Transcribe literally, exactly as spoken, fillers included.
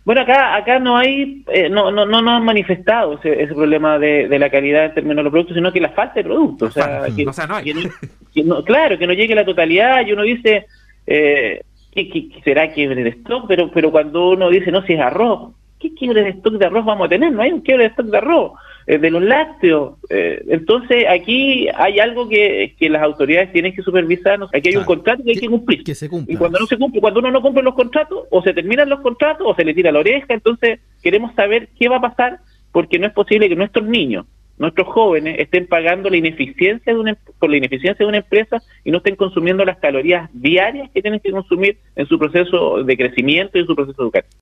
Bueno, acá acá no hay, eh, no, no no no han manifestado ese, ese problema de, de la calidad en términos de los productos, sino que la falta de productos. O sea, que, o sea, no hay. que no, que no- claro, que no llegue la totalidad y uno dice, eh, ¿qué, qué- qué será quiebre de stock? Pero pero cuando uno dice, no, si es arroz, ¿qué quiebre de stock de arroz vamos a tener? No hay un quiebre de stock de arroz, eh, de los lácteos. Eh, entonces, aquí hay algo que, que las autoridades tienen que supervisar. ¿No? Aquí hay un Claro. contrato que hay Que- que cumplir. que se cumpla. Y cuando no se cumple, cuando uno no cumple los contratos, o se terminan los contratos o se le tira la oreja. Entonces, queremos saber qué va a pasar, porque no es posible que nuestros niños, nuestros jóvenes, estén pagando la ineficiencia de una, por la ineficiencia de una empresa y no estén consumiendo las calorías diarias que tienen que consumir en su proceso de crecimiento y en su proceso educativo.